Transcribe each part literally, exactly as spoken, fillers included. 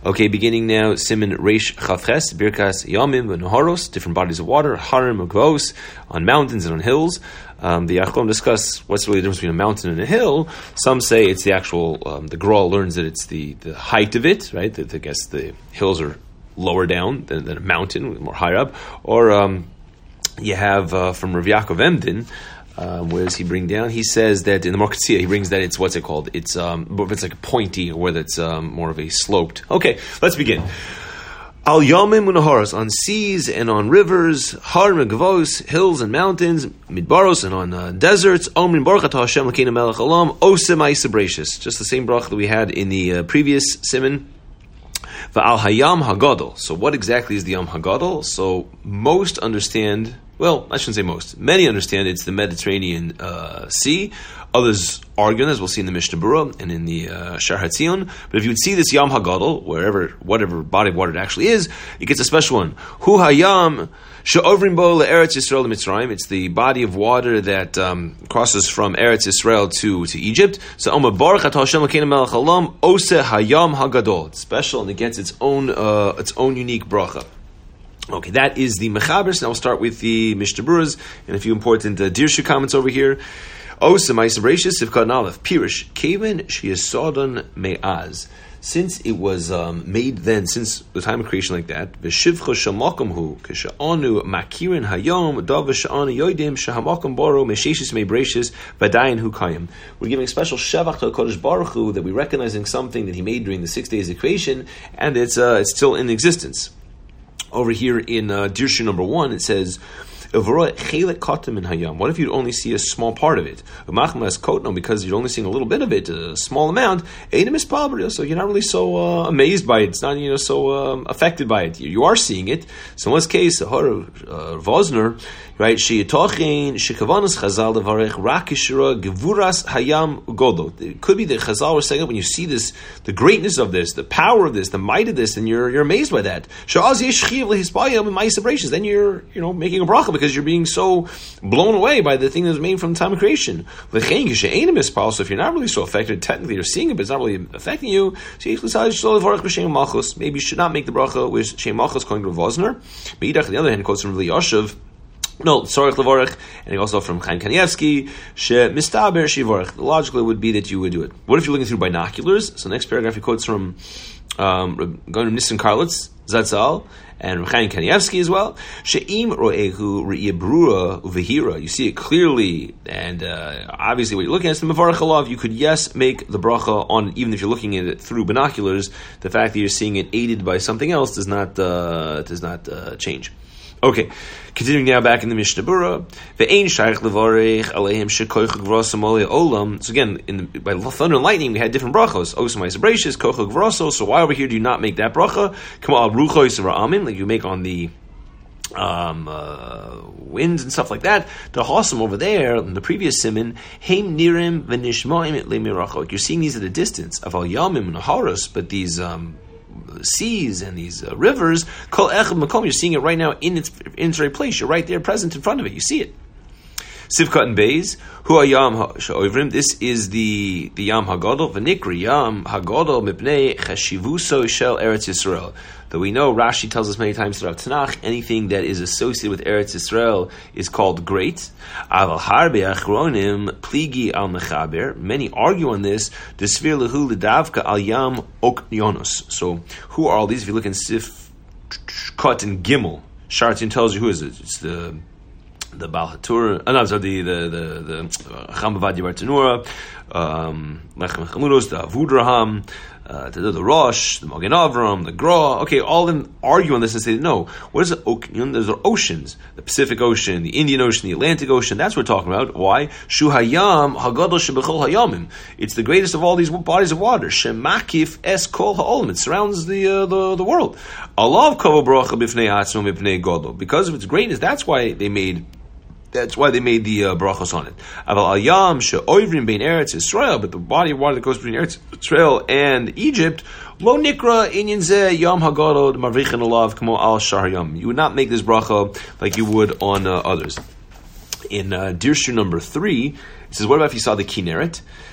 Okay, beginning now, Siman Reish Chavches, Birkas Yamim v'Naharos, different bodies of water, Harim Gvos, on mountains and on hills. Um, the Achronim discuss what's really the difference between a mountain and a hill. Some say it's the actual, um, the Gra learns that it's the, the height of it, right? That I guess the hills are lower down than, than a mountain, more higher up. Or um, you have uh, from Rav Yaakov Emden, Um, where does he bring down? He says that in the Morkatzia, he brings that it's, what's it called? It's um, it's like a pointy, or whether it's um, more of a sloped. Okay, let's begin. Al Yamim Unaharas, on seas and on rivers, Har and Gavos, hills and mountains, Midbaros, and on uh, deserts, Omrin Baruch Atah Hashem L'keinu Melech Olam, Osem Ma'aseh Bereishis. Just the same bracha that we had in the uh, previous siman. Va'al Hayam Hagadol. So what exactly is the Yam Hagadol? So most understand... Well, I shouldn't say most. Many understand it's the Mediterranean uh, Sea. Others argue, as we'll see in the Mishnah Berurah and in the uh, Shar HaTzion. But if you would see this Yam HaGadol, wherever, whatever body of water it actually is, it gets a special one. Hu Hayam she'ovrim bo le'eretz Yisrael le'Mitzrayim. It's the body of water that um, crosses from Eretz Yisrael to, to Egypt. So Omer Baruch Atah Hashem L'keinu Melech Olam Oseh Hayam HaGadol. It's special and it gets its own uh, its own unique bracha. Okay, that is the Mechaber. So now we'll start with the Mishnah Berurahs and a few important uh, Dirshu comments over here. Osa Ma'aseh Bereishis Sivkat Aleph Pirish Kaven Sheyasodon Me'az. Since it was um, made then, since the time of creation like that, V'shivcha Shamakom Hu K'Sha'anu Makirin Hayom Dav V'Sha'anu Yodim Shahamakom Boro Mesheshis Me Bereishis V'Dayin Hu Kayim. We're giving a special Shevach to Kodesh Baruch Hu that we're recognizing something that He made during the six days of creation, and it's uh, it's still in existence. Over here in uh, Dirshu number one, it says, what if you'd only see a small part of it? Because you're only seeing a little bit of it, a small amount, so you're not really so uh, amazed by it. It's not, you know, so um, affected by it. You are seeing it. So in this case, uh, Vosner, right? It could be that Chazal was saying that when you see this, the greatness of this, the power of this, the might of this, then you're you're amazed by that. Then you're, you know, making a bracha because you're being so blown away by the thing that was made from the time of creation. So if you're not really so affected, technically you're seeing it, but it's not really affecting you, maybe you should not make the bracha with Shem Malchus according to Vosner. But on the other hand, quotes from Rili Yoshev, no, Tzorech Levorech, and also from Chaim Kanievsky, She Mistaber Shivorech. Logically, it would be that you would do it. What if you're looking through binoculars? So next paragraph he quotes from um, going to Nissen Karlitz, Zatzal, and Chaim Kanievsky as well. She'im ro'ehu re'iyah brura uvehira. You see it clearly, and uh, obviously what you're looking at is the Mevarach Alav. You could, yes, make the bracha on, even if you're looking at it through binoculars. The fact that you're seeing it aided by something else does not uh, does not uh, change. Okay, continuing now back in the Mishnah Berurah. Ve'ein shaykh levarech aleim shekoich gvroso molei olam. So again, in the, by thunder and lightning, we had different brachos. Osa ma'aseh bereishis, koich gvroso. So why over here do you not make that bracha? Come on, ruchos ra'amim, like you make on the um, uh, winds and stuff like that. The Hossam over there, in the previous siman, heim nirim v'nishmoim le'mirachok. You're seeing these at a distance. Aval yamim naharos, but these um, seas and these uh, rivers, kol echad makom, you're seeing it right now in its in its right place. You're right there, present in front of it. You see it. Sivkat and Beis, hu hayam ha'ovrim. This is the the Yam Hagadol. V'nikri Yam Hagadol mipnei chashivuso shel Eretz Yisrael. Though we know Rashi tells us many times throughout Tanakh, anything that is associated with Eretz Yisrael is called great. Aval harbe achronim pligi al mechaber. Many argue on this. Desvir lehu ledavka al Yam oknionos. So who are all these? If you look in Sifkat and Gimel, Shartin tells you who is it. It's the the Baal HaTorah, uh, no, sorry, the the the the Cham Bavad Yivar Tanura, um, Lechem Chamudos, the Avudraham, uh, the, the Rosh, the Magen Avram, the Gra. Okay, all of them argue on this and say, no, what is it? Those are oceans: the Pacific Ocean, the Indian Ocean, the Atlantic Ocean. That's what we're talking about. Why? Shu Hayam Hagadol Shebechol Hayamim. It's the greatest of all these bodies of water. Shemakif Es Kol Ha'olam. It surrounds the uh, the the world. Alav Kavod Bracha B'fnei Atzmo B'fnei Gadol. Because of its greatness, that's why they made. That's why they made the uh, brachos on it. Aval ayam she'oivrim bein Eretz Yisrael, but the body of water that goes between Eretz Yisrael and Egypt, lo nikra inyan zeh yam hagadol marvichin alav kamo al shar yam. You would not make this bracha like you would on uh, others. In uh, Dirshu number three, it says, what about if you saw the Kinneret?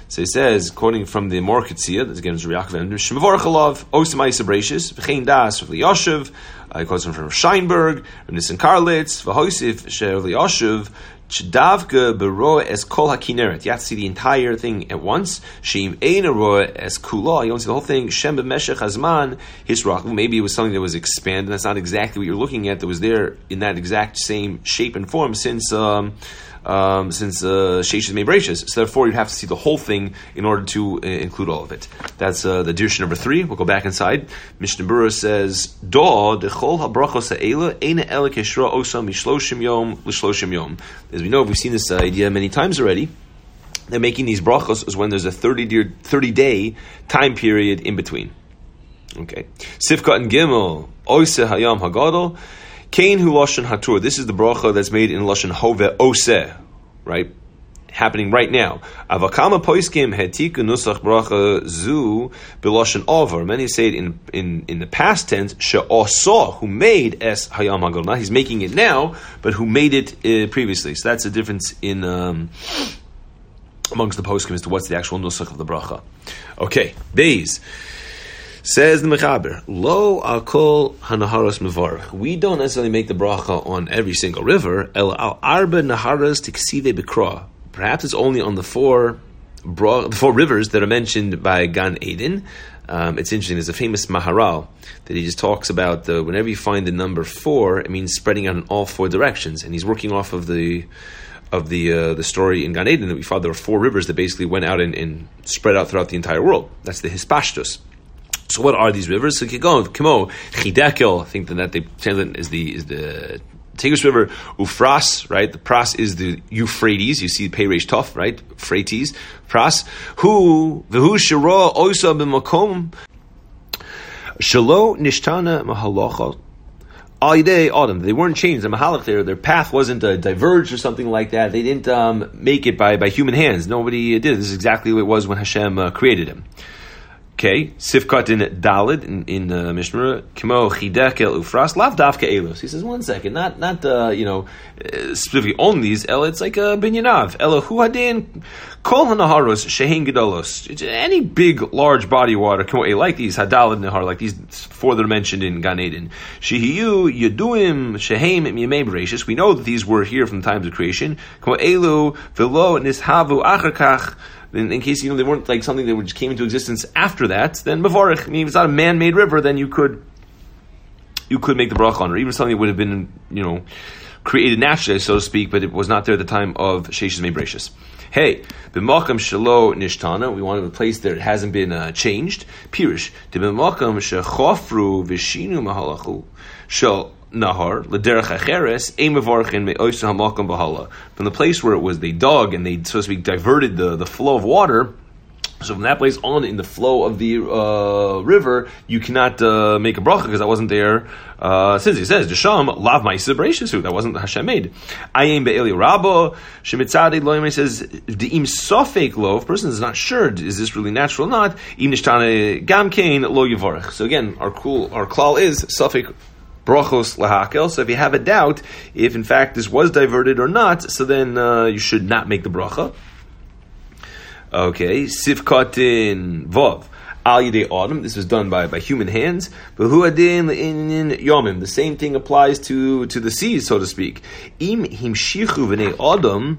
So he says, quoting from the Mor Ketzia, this again is Rabbi Yaakov Emden, Shemavorach alav, Osem Ma'aser Bereishis, V'chein das, Rav Yoshev, he quotes from Scheinberg, Rav Nissen Karlitz, V'hoisif, She'er Yoshev, Ch'davka bero es kol hakineret. You have to see the entire thing at once. Sheim ein roa es kula. You don't see the whole thing. Shem b'meshech hazman hisrach. Maybe it was something that was expanded. That's not exactly what you're looking at. That was there in that exact same shape and form since um, um, since uh, Sheish made Bereishis. So therefore, you'd have to see the whole thing in order to uh, include all of it. That's uh, the dirsha number three. We'll go back inside. Mishnah Berurah says, "Da dechol habrachos ha'ela eina ela keshra osam mishloshim yom l'shloshim yom." As we know, we've seen this idea many times already. They're making these brachos is when there's a thirty-day time period in between. Okay. Sifkat and Gimel, Oiseh Hayam Hagadol, Kain Hu Lashon Hatur. This is the bracha that's made in Lashon Hove Oseh, right? Happening right now. Avakama Poiskim Hetika Nusach Bracha Zu Bilashon Over. Many say it in, in, in the past tense, She'osah, who made Es Hayam Hagadol. Now he's making it now, but who made it uh, previously. So that's the difference in um, amongst the poskim as to what's the actual nusach of the bracha. Okay, Beis. Says the Mechaber, Lo akol hanaharos mevarach. We don't necessarily make the bracha on every single river. El al arba naharas tiksive bikra. Perhaps it's only on the four, bra- the four rivers that are mentioned by Gan Eden. Um, it's interesting. There's a famous Maharal that he just talks about the, whenever you find the number four, it means spreading out in all four directions, and he's working off of the of the uh, the story in Gan Eden that we found there were four rivers that basically went out and, and spread out throughout the entire world. That's the Hispashtus. So what are these rivers? So Kimo, Chidekel, I think that they translate is the is the Tigris River. Ufras, right? The Pras is the Euphrates. You see Pei Reish Tov, right? Euphrates, Pras. Who v'hu shira oisa b'makom shelo nishtana mahalocha. Aidei Adam, they weren't changed. The mahalach, their their path wasn't uh, diverged or something like that. They didn't um, make it by by human hands. Nobody did. This is exactly what it was when Hashem uh, created him. Okay, Sifkat in Dalid in, in uh, Mishnah, Kimo Chidek El Ufras, Lav Davka Elos. He says, one second, not not uh, you know uh, specifically on these. El, it's like a binyanav. Elohu Hadin Kol Hanaharos Shehin Gedolos. Any big large body of water, Kimo like these Hadalid Nahar, like these four that are mentioned in Gan Eden. Shehiyu Yeduim Shehem Yemei Bereishis. We know that these were here from the times of creation. Kimo Elu Velo Nishavu Acharkach. In, in case you know they weren't like something that just came into existence after that, then Mavarich, I mean, if it's not a man-made river, then you could you could make the bracha on, or even something that would have been, you know, created naturally, so to speak, but it was not there at the time of Sheish's Mebrachus. Hey, b'makam shelo nishtana, we wanted a place that it hasn't been uh, changed. Pirish, de b'makam shechofru v'shinu mahalachu shel nahar l'derech acheres ein mevarchin me'oisa hamakam b'hala. From the place where it was, they dug and they, so to speak, diverted the, the flow of water. So from that place on, in the flow of the uh, river, you cannot uh, make a bracha because that wasn't there. Uh, since it says Desham lav ma'aser bereishis, that wasn't Hashem made. Ayim be'eli rabba shemitzadei lo. He says de'im sofek lo. If a person is not sure, is this really natural or not? Im nishtane gamkein lo yivarech. So again, our cool our klal is sofek brachos lahakel. So if you have a doubt if in fact this was diverted or not, so then uh, you should not make the bracha. Okay, Sifkatin Vav. Al Yidei Adam, this was done by, by human hands. Behu Adin in Yomim. The same thing applies to, to the seas, so to speak. Im himshichu v'nei Adam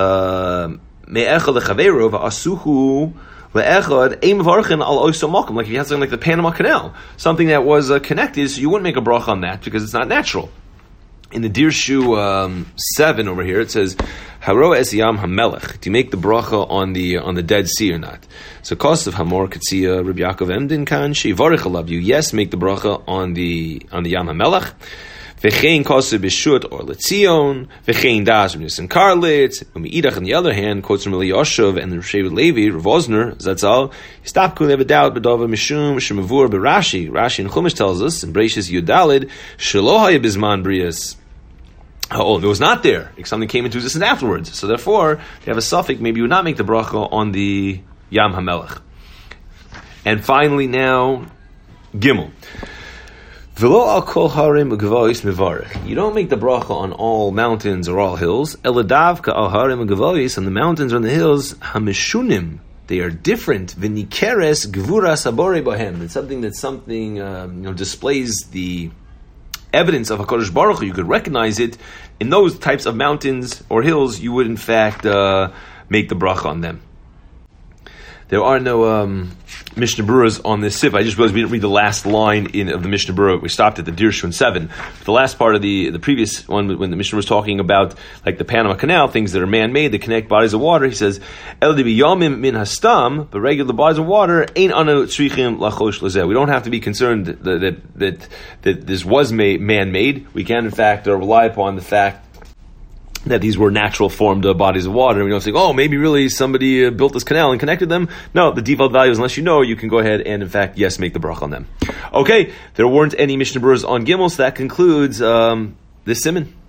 me'echad lechaveiro v'asuhu le'echad ein mevarchin al oisa makom. Like if you had something like the Panama Canal, something that was uh, connected, so you wouldn't make a bracha on that because it's not natural. In the Dirshu um, seven over here, it says, "Haro es yam hamelech." Do you make the bracha on the on the Dead Sea or not? So, cost of Hamor Katzia Rabbi Yaakov Emden kan shevarich alav. You yes make the bracha on the on the Yam Hamelech. V'chein kosev b'shut or letzion. V'chein das from Nissen Karlitz. And Meidach on the other hand quotes from Eliashov and the Shevet Levi Rav Osner Zatzal. Stop kun have a doubt b'dava mishum shemavur b'Rashi. Rashi in Chumash tells us in Bereishis Yudalid shelo haya bizman brias. Oh, it was not there. Something came into existence afterwards. So therefore, if you have a suffix, maybe you would not make the bracha on the Yam HaMelech. And finally now, Gimel. V'lo al kol harim u'gavois mevarech. You don't make the bracha on all mountains or all hills. Eladavka al harim u'gavois, on the mountains or on the hills, hamishunim they are different. V'nikeres gvura sabore bohem. It's something that something um, you know displays the evidence of HaKadosh Baruch Hu. You could recognize it in those types of mountains or hills. You would in fact uh, make the bracha on them. There are no um, Mishnah Beruras on this sif. I just realized we didn't read the last line in of the Mishnah Berurah. We stopped at the Dirshun seven. The last part of the the previous one, when the Mishnah was talking about like the Panama Canal, things that are man-made, that connect bodies of water, he says, El dibi yamim min hastam, but regular bodies of water, ain't anu tzrichim lachosh lazeh. We don't have to be concerned that that, that, that this was ma- man-made. We can, in fact, uh, rely upon the fact that these were natural formed uh, bodies of water. And we don't think, oh, maybe really somebody uh, built this canal and connected them. No, the default value is, unless you know, you can go ahead and, in fact, yes, make the bracha on them. Okay, there weren't any Mishnah Beruras on Gimel, so that concludes um, this siman.